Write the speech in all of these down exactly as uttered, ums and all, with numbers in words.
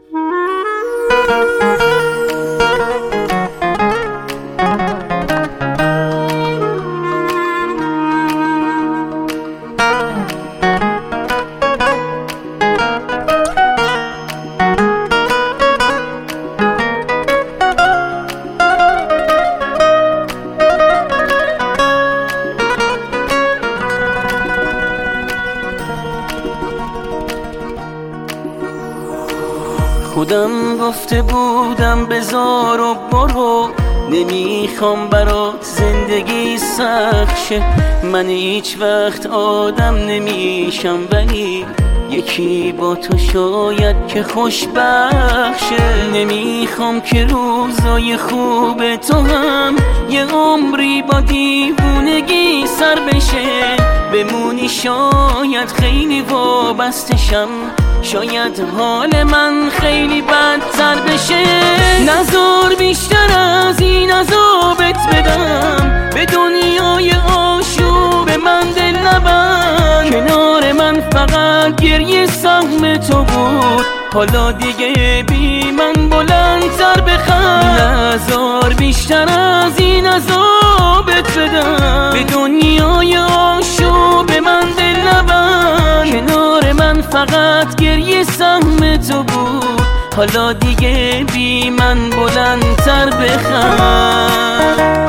خودم گفته بودم بذار و برو، نمیخوام برات زندگی سخت شه. من هیچ وقت آدم نمیشم، ولی یکی با تو شاید که خوشبخشه. نمیخوام که روزای خوب تو هم یه عمری با دیوونگی سر بشه. بمونی شاید خیلی وابستشم، شاید حال من خیلی بدتر بشه. نذار بیشتر از این عذابت بدم، به دنیای آشوب من دل نبند. کنار من فقط گریه سهم تو بود، حالا دیگه بی من بلندتر بخند. نذار بیشتر از این عذابت بدم، به دنیای آشوب من دل نبند. کنار من فقط گریه سهم تو بود، حالا دیگه بی من بلندتر بخند.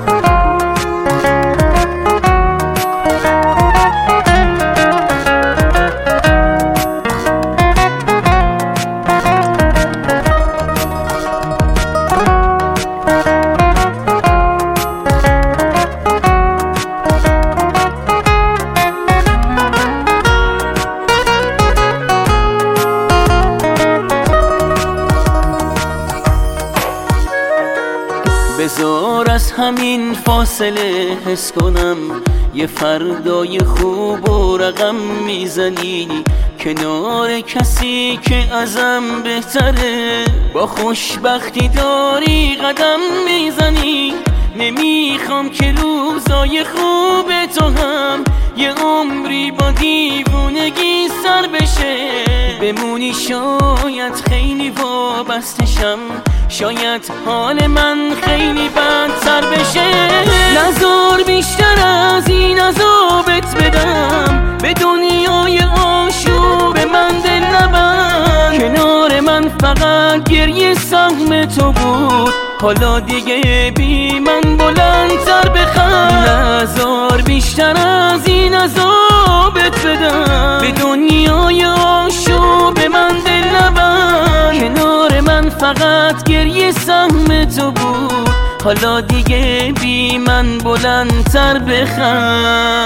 بذار از همین فاصله حس کنم یه فردای خوب و رقم میزنی، کنار کسی که ازم بهتره. با خوشبختی داری قدم میزنی، نمیخوام که روزای خوب تو هم یه عمری با دیوونگی سر بشه. بمونی شاید خیلی وابستشم، شاید حال من خیلی بدتر بشه. نذار بیشتر از این عذابت بدم، به دنیای آشوب من دل نبند. کنار من فقط گریه سهم تو بود، حالا دیگه بی من بلندتر بخند. نذار بیشتر از این عذابت بدم، به دنیای آشوب من دل نبند. کنار من فقط گریه سهم تو بود، حالا دیگه بی من بلندتر بخند.